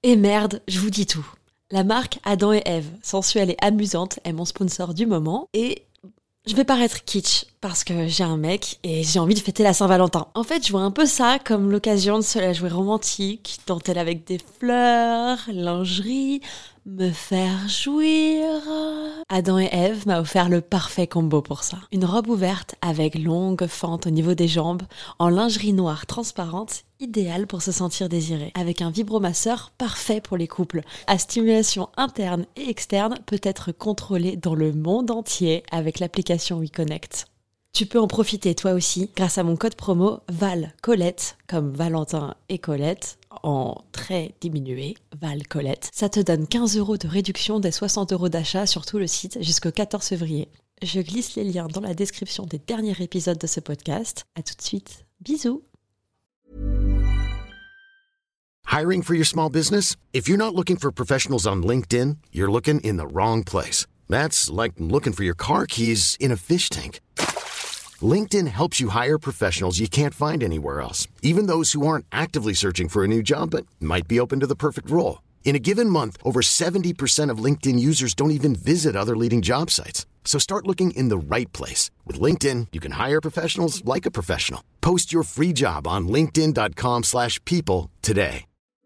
Et merde, je vous dis tout. La marque Adam et Ève, sensuelle et amusante, est mon sponsor du moment et je vais paraître kitsch parce que j'ai un mec et j'ai envie de fêter la Saint-Valentin. En fait, je vois un peu ça comme l'occasion de se la jouer romantique, dentelle avec des fleurs, lingerie, me faire jouir. Adam et Ève m'a offert le parfait combo pour ça. Une robe ouverte avec longue fente au niveau des jambes, en lingerie noire transparente, idéale pour se sentir désiré. Avec un vibromasseur parfait pour les couples. À stimulation interne et externe, peut être contrôlée dans le monde entier avec l'application WeConnect. Tu peux en profiter toi aussi grâce à mon code promo VALCOLETTE, comme Valentin et Colette, en très diminué, VALCOLETTE. Ça te donne 15 € de réduction des 60 € d'achat sur tout le site jusqu'au 14 février. Je glisse les liens dans la description des derniers épisodes de ce podcast. À tout de suite. Bisous. Hiring for your small business? If you're not looking for professionals on LinkedIn, you're looking in the wrong place. That's like looking for your car keys in a fish tank. LinkedIn helps you hire professionals you can't find anywhere else, even those who aren't actively searching for a new job but might be open to the perfect role. In a given month, over 70% of LinkedIn users don't even visit other leading job sites. So start looking in the right place. With LinkedIn, you can hire professionals like a professional. Post your free job on linkedin.com/people today.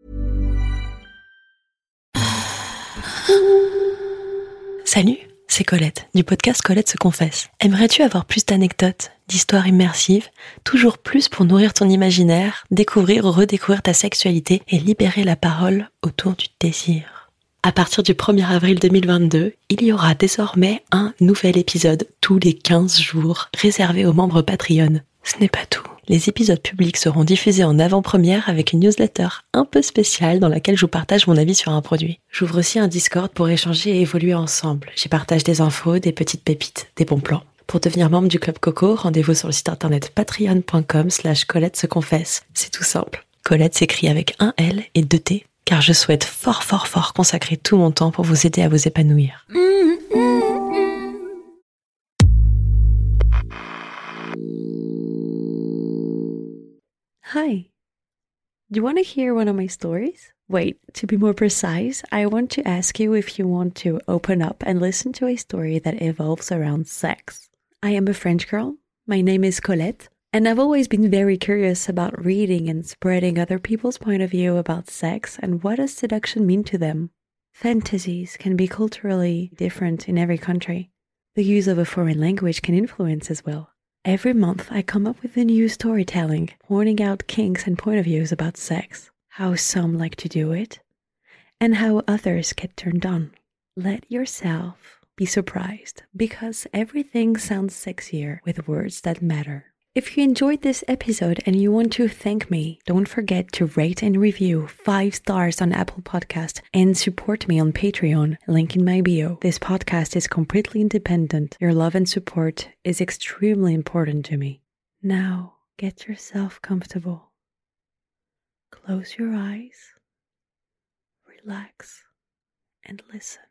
Salut, c'est Colette, du podcast Colette se confesse. Aimerais-tu avoir plus d'anecdotes, d'histoires immersives, toujours plus pour nourrir ton imaginaire, découvrir ou redécouvrir ta sexualité et libérer la parole autour du désir? À partir du 1er avril 2022, il y aura désormais un nouvel épisode tous les 15 jours, réservé aux membres Patreon. Ce n'est pas tout. Les épisodes publics seront diffusés en avant-première avec une newsletter un peu spéciale dans laquelle je vous partage mon avis sur un produit. J'ouvre aussi un Discord pour échanger et évoluer ensemble. J'y partage des infos, des petites pépites, des bons plans. Pour devenir membre du Club Coco, rendez-vous sur le site internet patreon.com/Colette se confesse. C'est tout simple. Colette s'écrit avec un L et 2 T, car je souhaite fort consacrer tout mon temps pour vous aider à vous épanouir. Hi. Do you want to hear one of my stories? Wait, to be more precise, I want to ask you if you want to open up and listen to a story that evolves around sex. I am a French girl. My name is Colette, and I've always been very curious about reading and spreading other people's point of view about sex and what does seduction mean to them. Fantasies can be culturally different in every country. The use of a foreign language can influence as well. Every month, I come up with a new storytelling, pointing out kinks and point of views about sex, how some like to do it, and how others get turned on. Let yourself be surprised, because everything sounds sexier with words that matter. If you enjoyed this episode and you want to thank me, don't forget to rate and review 5 stars on Apple Podcast and support me on Patreon, link in my bio. This podcast is completely independent. Your love and support is extremely important to me. Now, get yourself comfortable. Close your eyes, relax, and listen.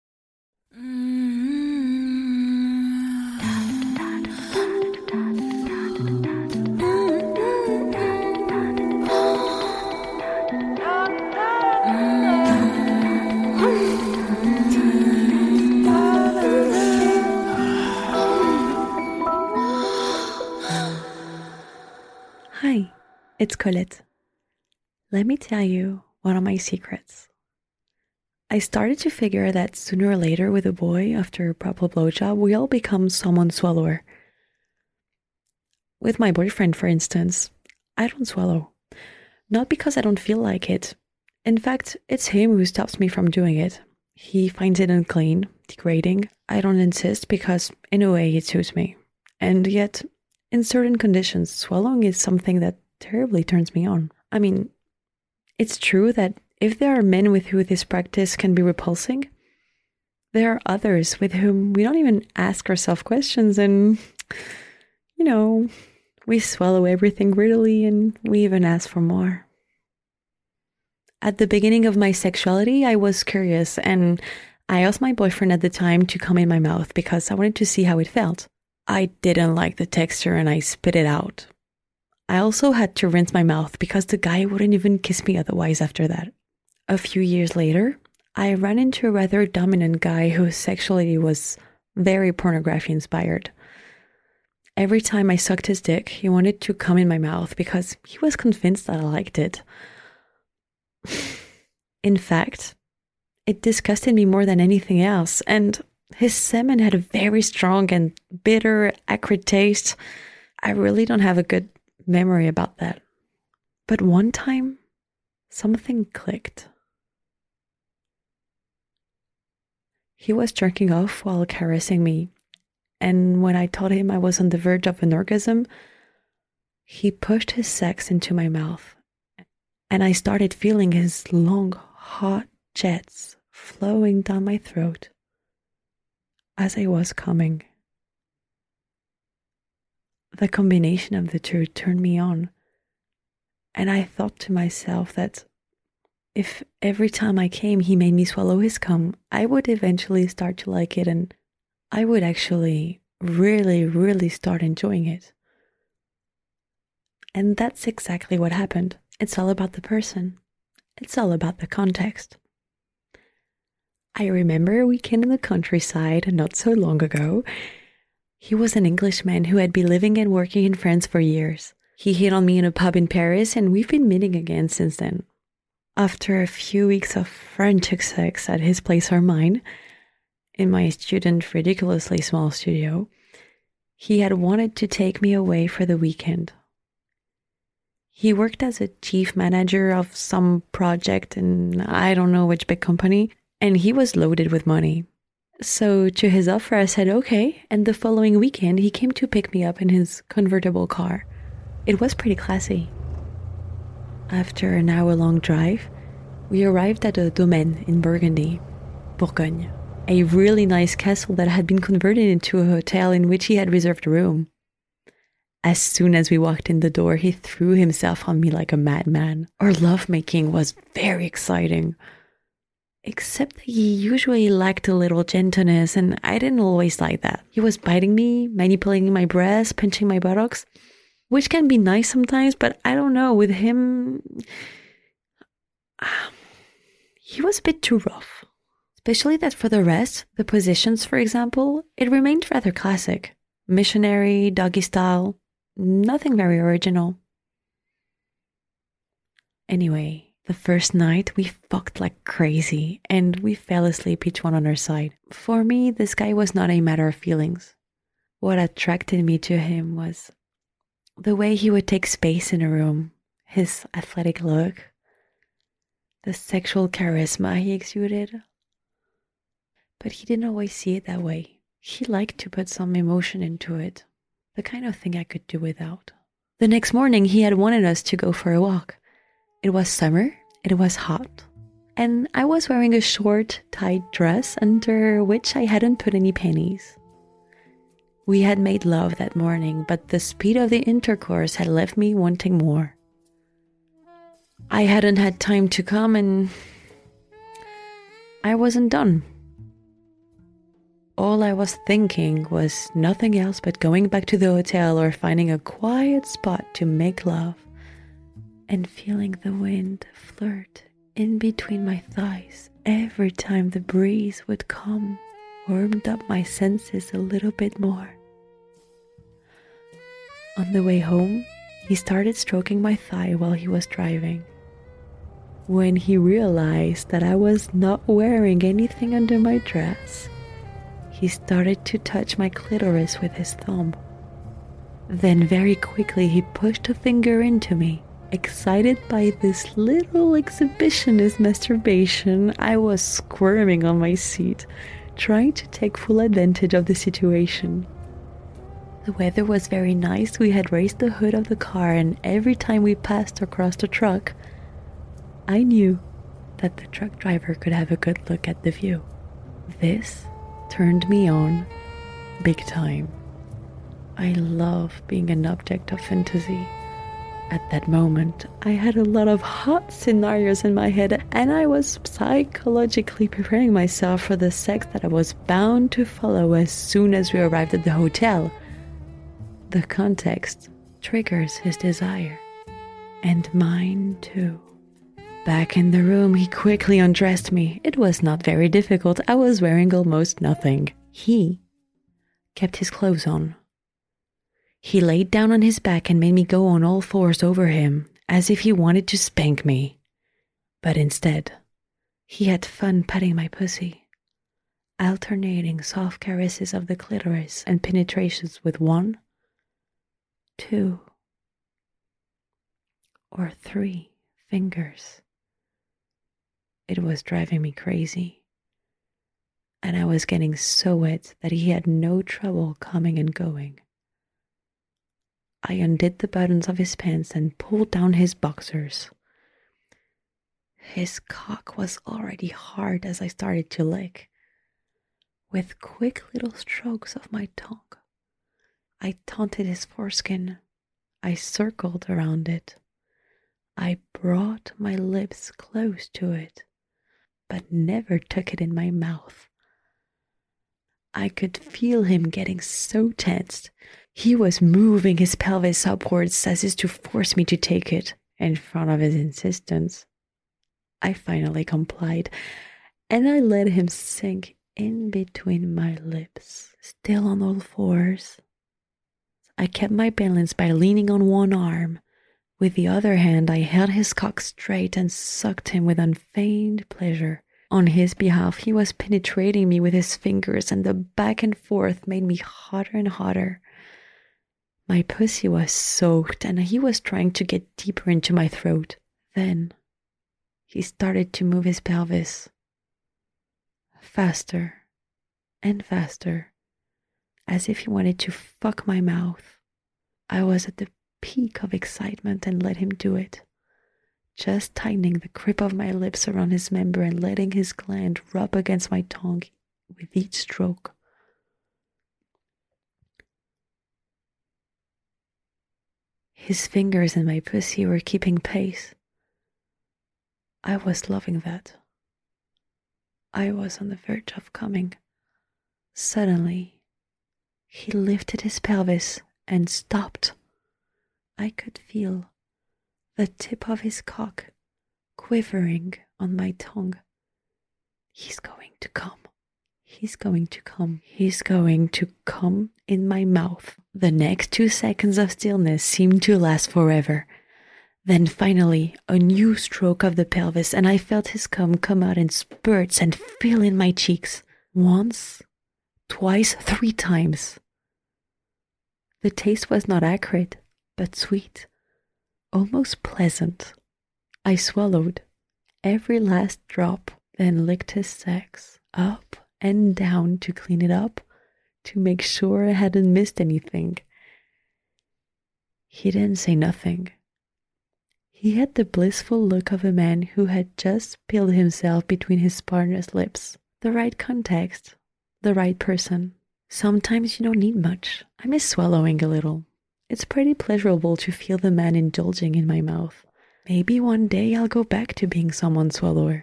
Hi, it's Colette. Let me tell you one of my secrets. I started to figure that sooner or later with a boy, after a proper blowjob, we all become someone swallower. With my boyfriend, for instance, I don't swallow. Not because I don't feel like it. In fact, it's him who stops me from doing it. He finds it unclean, degrading. I don't insist because, in a way, it suits me. And yet, in certain conditions, swallowing is something that terribly turns me on. I mean, it's true that if there are men with whom this practice can be repulsing, there are others with whom we don't even ask ourselves questions and, we swallow everything greedily and we even ask for more. At the beginning of my sexuality, I was curious and I asked my boyfriend at the time to come in my mouth because I wanted to see how it felt. I didn't like the texture and I spit it out. I also had to rinse my mouth because the guy wouldn't even kiss me otherwise after that. A few years later, I ran into a rather dominant guy whose sexuality was very pornography inspired. Every time I sucked his dick, he wanted to come in my mouth because he was convinced that I liked it. In fact, it disgusted me more than anything else, and his semen had a very strong and bitter, acrid taste. I really don't have a good memory about that. But one time, something clicked. He was jerking off while caressing me, and when I told him I was on the verge of an orgasm, he pushed his sex into my mouth, and I started feeling his long, hot jets flowing down my throat as I was coming. The combination of the two turned me on, and I thought to myself that if every time I came he made me swallow his cum, I would eventually start to like it, and I would actually really, really start enjoying it. And that's exactly what happened. It's all about the person. It's all about the context. I remember a weekend in the countryside not so long ago. He was an Englishman who had been living and working in France for years. He hit on me in a pub in Paris, and we've been meeting again since then. After a few weeks of frantic sex at his place or mine, in my student ridiculously small studio, he had wanted to take me away for the weekend. He worked as a chief manager of some project in I don't know which big company, and he was loaded with money. So to his offer I said okay, and the following weekend he came to pick me up in his convertible car. It was pretty classy. After an hour-long drive, we arrived at a domaine in Burgundy, Bourgogne, a really nice castle that had been converted into a hotel in which he had reserved a room. As soon as we walked in the door, he threw himself on me like a madman. Our lovemaking was very exciting, except that he usually lacked a little gentleness, and I didn't always like that. He was biting me, manipulating my breasts, pinching my buttocks, which can be nice sometimes, but I don't know, with him, he was a bit too rough. Especially that for the rest, the positions, for example, it remained rather classic. Missionary, doggy style, nothing very original. Anyway, the first night we fucked like crazy, and we fell asleep each one on our side. For me, this guy was not a matter of feelings. What attracted me to him was the way he would take space in a room, his athletic look, the sexual charisma he exuded. But he didn't always see it that way. He liked to put some emotion into it, the kind of thing I could do without. The next morning, he had wanted us to go for a walk. It was summer, it was hot, and I was wearing a short, tight dress under which I hadn't put any panties. We had made love that morning, but the speed of the intercourse had left me wanting more. I hadn't had time to come, and I wasn't done. All I was thinking was nothing else but going back to the hotel or finding a quiet spot to make love, and feeling the wind flirt in between my thighs every time the breeze would come warmed up my senses a little bit more. On the way home, he started stroking my thigh while he was driving. When he realized that I was not wearing anything under my dress, he started to touch my clitoris with his thumb. Then very quickly he pushed a finger into me. Excited by this little exhibitionist masturbation, I was squirming on my seat, trying to take full advantage of the situation. The weather was very nice. We had raised the hood of the car, and every time we passed across the truck, I knew that the truck driver could have a good look at the view. This turned me on big time. I love being an object of fantasy. At that moment, I had a lot of hot scenarios in my head, and I was psychologically preparing myself for the sex that I was bound to follow as soon as we arrived at the hotel. The context triggers his desire, and mine too. Back in the room, he quickly undressed me. It was not very difficult. I was wearing almost nothing. He kept his clothes on. He laid down on his back and made me go on all fours over him, as if he wanted to spank me. But instead, he had fun patting my pussy, alternating soft caresses of the clitoris and penetrations with 1, 2, or 3 fingers. It was driving me crazy, and I was getting so wet that he had no trouble coming and going. I undid the buttons of his pants and pulled down his boxers. His cock was already hard as I started to lick. With quick little strokes of my tongue, I taunted his foreskin. I circled around it. I brought my lips close to it, but never took it in my mouth. I could feel him getting so tensed. He was moving his pelvis upwards as if to force me to take it. In front of his insistence, I finally complied, and I let him sink in between my lips, still on all fours. I kept my balance by leaning on one arm. With the other hand, I held his cock straight and sucked him with unfeigned pleasure. On his behalf, he was penetrating me with his fingers, and the back and forth made me hotter and hotter. My pussy was soaked, and he was trying to get deeper into my throat. Then, he started to move his pelvis. Faster and faster, as if he wanted to fuck my mouth. I was at the peak of excitement and let him do it, just tightening the grip of my lips around his member and letting his gland rub against my tongue with each stroke. His fingers in my pussy were keeping pace. I was loving that. I was on the verge of coming. Suddenly, he lifted his pelvis and stopped. I could feel the tip of his cock quivering on my tongue. He's going to come. He's going to come. He's going to come in my mouth. The next 2 seconds of stillness seemed to last forever. Then finally, a new stroke of the pelvis, and I felt his cum come out in spurts and fill in my cheeks. Once, twice, 3 times. The taste was not acrid, but sweet, almost pleasant. I swallowed every last drop, then licked his sex up and down to clean it up, to make sure I hadn't missed anything. He didn't say nothing. He had the blissful look of a man who had just spilled himself between his partner's lips. The right context, the right person. Sometimes you don't need much. I miss swallowing a little. It's pretty pleasurable to feel the man indulging in my mouth. Maybe one day I'll go back to being someone's swallower.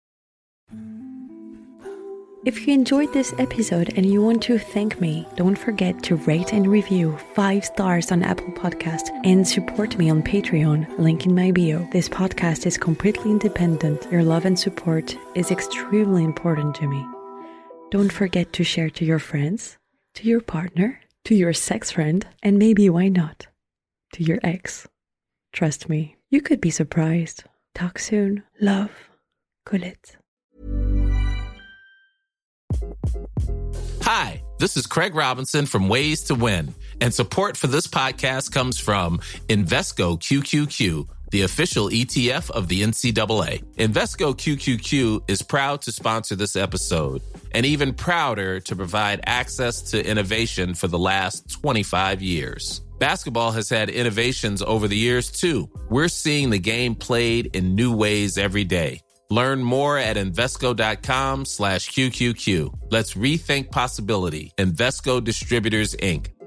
If you enjoyed this episode and you want to thank me, don't forget to rate and review 5 stars on Apple Podcasts and support me on Patreon, link in my bio. This podcast is completely independent. Your love and support is extremely important to me. Don't forget to share to your friends, to your partner, to your sex friend, and maybe, why not, to your ex. Trust me, you could be surprised. Talk soon. Love, Colette. Hi, this is Craig Robinson from Ways to Win, and support for this podcast comes from Invesco QQQ, the official ETF of the NCAA. Invesco QQQ is proud to sponsor this episode, and even prouder to provide access to innovation for the last 25 years. Basketball has had innovations over the years, too. We're seeing the game played in new ways every day. Learn more at Invesco.com/QQQ. Let's rethink possibility. Invesco Distributors, Inc.